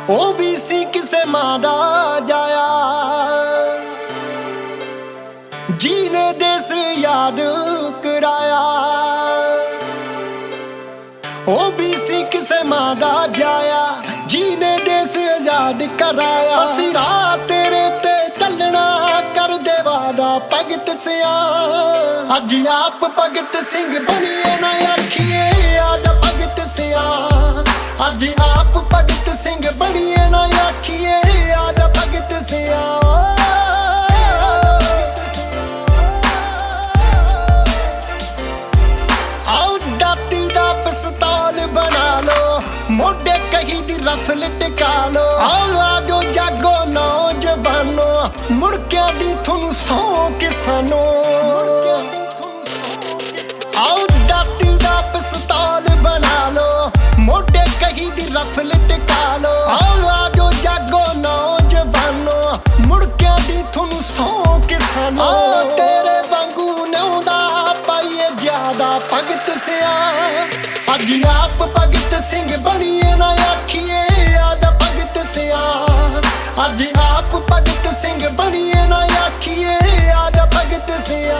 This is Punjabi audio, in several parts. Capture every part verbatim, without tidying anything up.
ਉਹ ਵੀ ਸੀ ਕਿਸੇ ਮਾਂ ਦਾ ਜਾਇਆ, ਜੀਨੇ ਦੇਸ ਯਾਦ ਕਰਾਇਆ। ਉਹ ਵੀ ਸੀ ਕਿਸੇ ਮਾਂ ਦਾ ਜਾਇਆ, ਜੀਨੇ ਦੇਸ ਆਜ਼ਾਦ ਕਰਾਇਆ। ਅਸੀਂ ਰਾਹ ਤੇਰੇ ਤੇ ਚੱਲਣਾ ਕਰਦੇ ਵਾਦਾ ਭਗਤ ਸਿਆ, ਅੱਜ ਆਪ ਭਗਤ ਸਿੰਘ ਬਣੀਏ ਨਾ ਆਖੀਏ ਯਾਦ ਭਗਤ ਸਿਆ। ਅੱਜ ਆਪ ਭਗਤ ਸਿੰਘ ਬਣੀਏ ਨਾ ਆਖੀਏ ਯਾਦ ਭਗਤ ਸਿਆ। ਆਓ ਦਾਤੀ ਦਾ ਪਿਸਤੌਲ ਬਣਾ ਲੋ, ਮੋਢੇ ਕਹੀ ਦੀ ਰਫਲ ਟਿਕਾ ਲੋ। ਆਓ ਆਜੋ ਜਾਗੋ ਨੌਜਵਾਨੋ, ਮੁੜਕਿਆਂ ਦੀ ਤੁਹਾਨੂੰ ਸੌ ਕਿਸਾਨੋ। ਆਓ ਦਾਤੀ ਦਾ ਪਿਸਤੌਲ ਬਣਾ ਲੋ, ਮੋਢੇ ਕਹੀ ਦੀ ਰਫਲ ਟਿਕਾ ਲੋ। ਆਓ ਆਜੋ ਜਾਗੋ ਨੌਜਵਾਨੋ, ਮੁੜਕਿਆਂ ਦੀ ਤੁਹਾਨੂੰ ਸੌ ਕਿਸਾਨੋ। ਤੇਰੇ ਵਾਂਗੂ ਨਿਉਂਦਾ ਪਾਈਏ ਜ਼ਿਆਦਾ ਭਗਤ ਸਿਆ, ਅੱਜ ਆਪ ਭਗਤ ਸਿੰਘ ਬਣੀਏ ਨਾ ਆਖੀਏ ਯਾਦ ਭਗਤ ਸਿਆ। ਅੱਜ ਆਪ ਭਗਤ ਸਿੰਘ ਬਣੀਏ ਨਾ ਆਖੀਏ ਯਾਦ ਭਗਤ ਸਿਆ।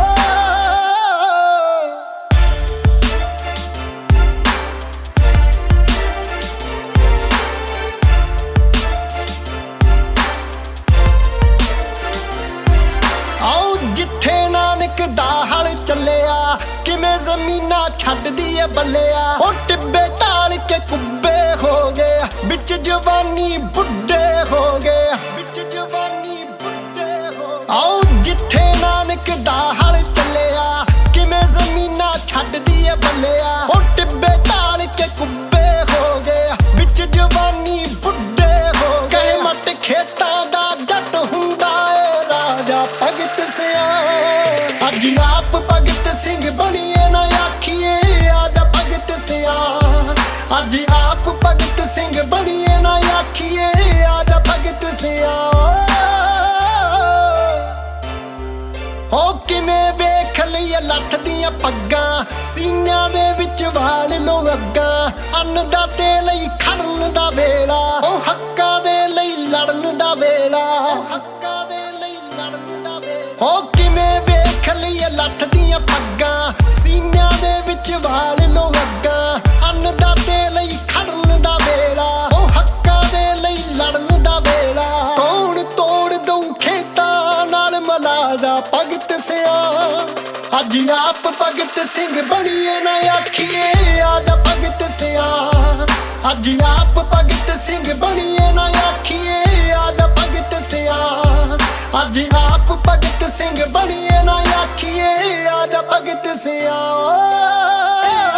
ਆਓ ਜਿੱਥੇ ਨਾਨਕ ਦਾ ਹਲ ਚੱਲਿਆ, ਕਿਵੇਂ ਜ਼ਮੀਨਾਂ ਛੱਡਦੀ ਏ ਬੱਲਿਆ। ਉਹ ਟਿੱਬੇ ਢਾਲ ਕੇ ਕੁੱਬੇ ਹੋ ਗਏ, ਵਿੱਚ ਜਵਾਨੀ ਬੁੱਢੇ ਹੋ ਗਏ, ਵਿੱਚ ਜਵਾਨੀ ਬੁੱਢੇ ਹੋ ਗਏ। ਆਓ ਜਿੱਥੇ ਨਾਨਕ ਦਾ ਹਲ ਚੱਲਿਆ, ਕਿਵੇਂ ਜ਼ਮੀਨਾਂ ਛੱਡਦੀ ਏ ਬੱਲਿਆ। ਉਹ ਟਿੱਬੇ ਢਾਲ ਕੇ ਕੁੱਬੇ ਹੋ ਗਏ, ਵਿੱਚ ਜਵਾਨੀ ਬੁੱਢੇ ਹੋ ਗਏ। ਕਹੇ ਮੱਟ ਖੇਤਾਂ ਦਾ ਜੱਟ ਹੁੰਦਾ ਏ ਰਾਜਾ ਭਗਤ ਸਿਆ, ਅੱਜ ਆਪ ਭਗਤ ਸਿੰਘ ਬਣੀਏ ਨਾ ਆਖੀਏ ਯਾਦ ਭਗਤ ਸਿਆ। ਅੱਜ ਆਪ ਭਗਤ ਸਿੰਘ ਬਣੀਏ ਨਾ ਆਖੀਏ ਯਾਦ ਭਗਤ ਸਿਆ। ਉਹ ਕਿਵੇਂ ਵੇਖ ਲਈਏ ਲੱਠ ਦੀਆਂ ਪੱਗਾਂ, ਸੀਨਿਆਂ ਦੇ ਵਿੱਚ ਵਾਲ ਲੋ ਅੱਗਾਂ। ਅੰਨਦਾਤੇ ਲਈ ਖੜਨ ਦਾ ਵੇਲਾ, ਉਹ ਹੱਕਾਂ ਦੇ ਲਈ ਲੜਨ ਦਾ ਵੇਲਾ, ਹੱਕਾਂ ਦੇ ਲਈ ਲੜਨ ਦਾ ਵੇਲਾ। ਉਹ ਕਿਵੇਂ ਵੇਖ ਲਈਏ ਲੱਠ ਦੀਆਂ ਪੱਗਾਂ, ਸੀਨਿਆਂ ਦੇ ਵਿੱਚ ਵਾਲ ਲੋ ਅੱਗਾਂ। ਅੰਨਦਾਤੇ ਲਈ ਖੜਨ ਦਾ ਵੇਲਾ, ਉਹ ਹੱਕਾਂ ਦੇ ਲਈ ਲੜਨ ਦਾ ਵੇਲਾ। ਕੌਣ ਤੋੜ ਦਊ ਖੇਤਾਂ ਨਾਲ ਮਲਾਜਾ ਭਗਤ ਸਿਆ, ਅੱਜ ਆਪ ਭਗਤ ਸਿੰਘ ਬਣੀਏ ਨਾ ਆਖੀਏ ਯਾਦ ਭਗਤ ਸਿਆ। ਅੱਜ ਆਪ ਭਗਤ ਸਿੰਘ ਬਣੀਏ ਨਾ ਆਖੀਏ ਯਾਦ ਭਗਤ ਸਿਆ। ਅੱਜ ਆਪ ਭਗਤ ਸਿੰਘ ਬਣੀਏ ਨਾ ਆਖੀਏ ਯਾਦ ਭਗਤ ਸਿਆ।